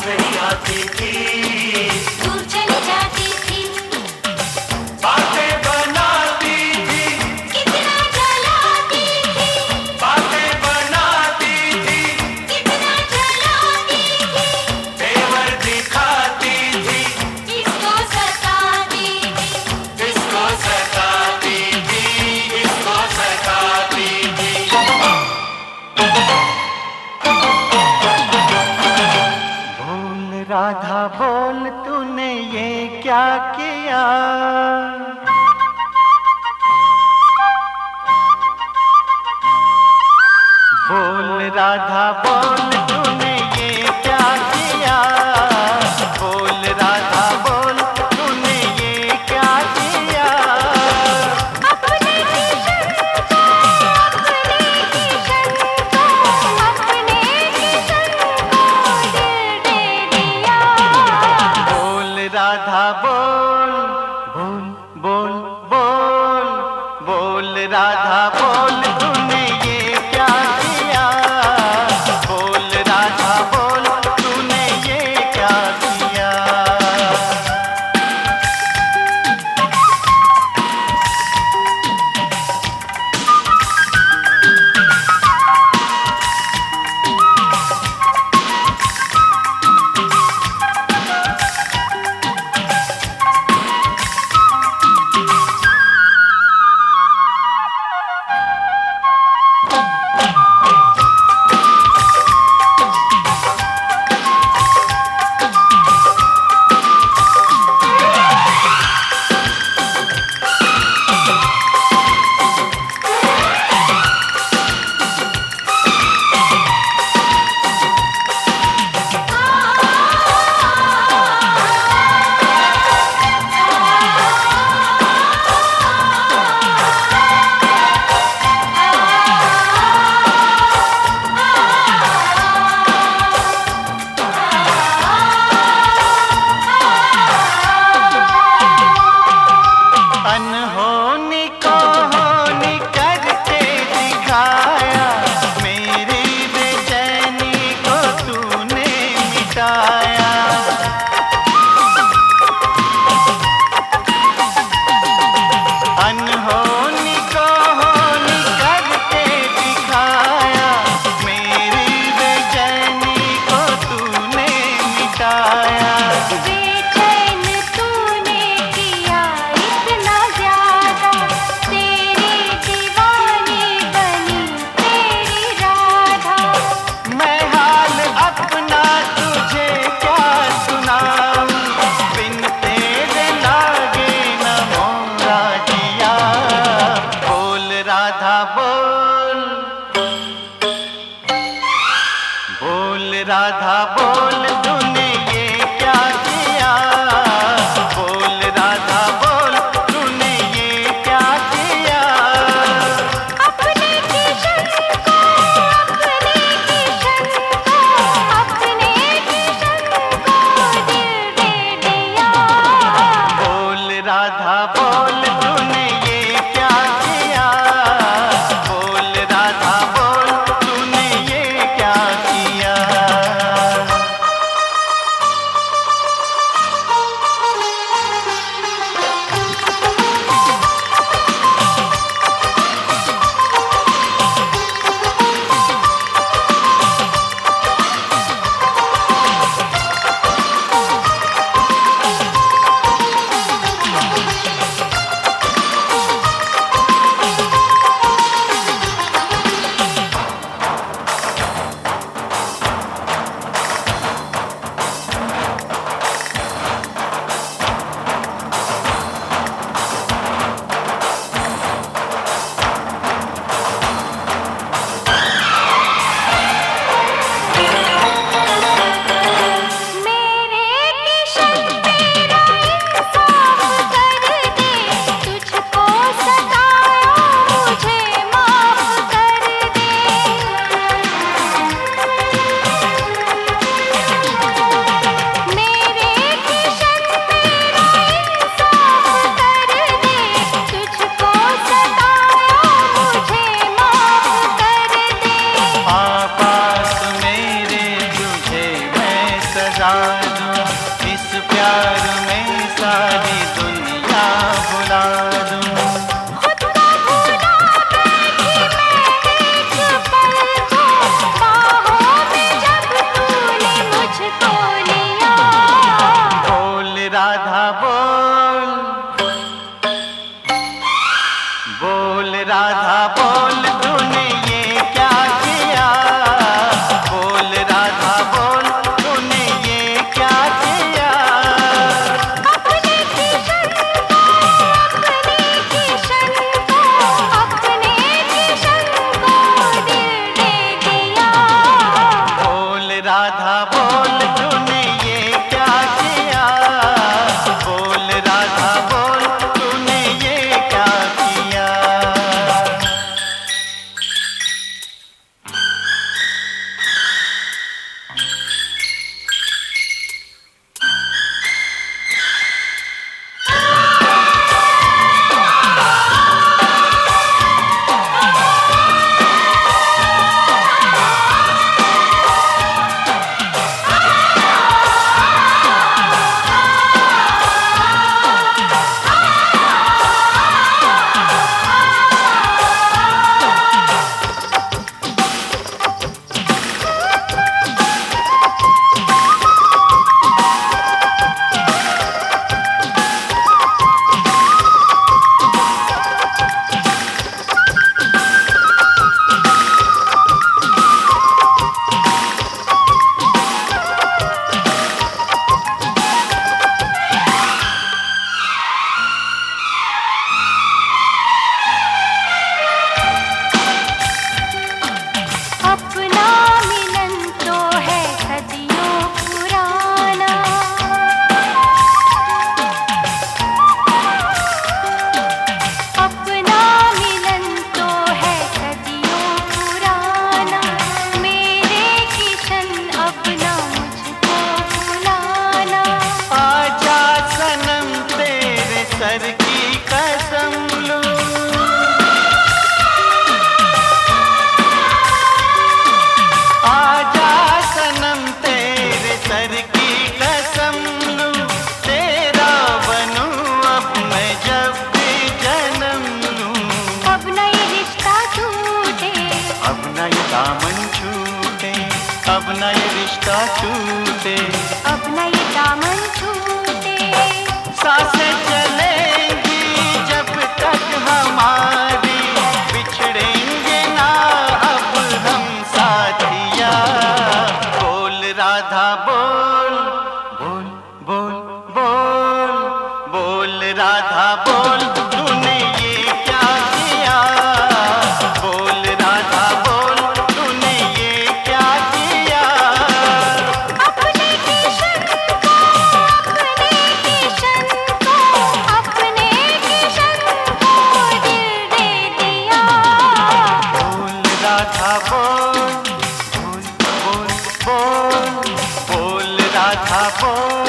नहीं आती थी, दूर चली जाती थी, बातें बनाती थी, कितना जलाती थी, बातें बनाती थी, कितना जलाती थी, तेवर दिखाती थी, किसको सताती थी, किसको सताती थी, किसको सताती थी। बोल राधा बोल, तूने ये क्या किया? बोल राधा बोल, तूने ये क्या किया? बोल राधा बोल, तूने ये क्या किया? अपने किशन को, अपने किशन को, अपने किशन को दिल दे दिया। बोल राधा बोल, बोल बोल बोल, बोल राधा बोल, तूने ये क्या किया? बोल राधा बोल, तूने ये क्या किया? अनहोनी को होनी करके दिखाया, मेरी बेचैनी को तूने मिटाया। अनहोनी को होनी करके दिखाया, मेरी बेचैनी को तूने मिटाया। बेचैन तूने किया इतना ज्यादा, तेरी दीवानी बनी तेरी राधा। मैं हाल अपना तुझे क्या सुनाऊं, बिन तेरे लागे न मोरा जिया। बोल राधा बोल, बोल राधा बोल, तूने ये क्या किया? सजा दूं, इस प्यार में सारी दुनिया भुला दूं। खुद को भूला बैठी मैं एक पल को, बाहों में जब तूने मुझको लिया। बोल राधा बोल, बोल राधा बोल, तूने ये क्या किया? बोल राधा बोल, तूने ये क्या किया? अपने किशन को, अपने किशन को, अपने किशन को दिल दे दिया। बोल राधा बोल, तूने ये क्या किया? बोल राधा बोल, तूने ये क्या किया? अपना मिलन तो है सदियों पुराना, अपना मिलन तो है सदियों पुराना। मेरे किशन अपना मुझको भुलाना। आजा सनम तेरे सर की कसम लूं, आजा सनम तेरे सर की कसम लूं, तेरा बनूं अब मैं जब भी जन्म लूं। अब न ये रिश्ता टूटे, अब न ये दामन छूटे, अब न ये रिश्ता छूटे, अब न ये दामन छूटे। सांसें चलेंगी जब तक हमारी, बिछड़ेंगे ना अब हम साथिया। बोल राधा बोल, बोल बोल बोल, बोल राधा बोल, तूने ये क्या किया? बोल राधा बोल, तूने ये क्या किया? अपने किशन को, अपने किशन को, अपने किशन को दिल दे दिया। बोल राधा बोल, बोल बोल बोल, बोल राधा बोल।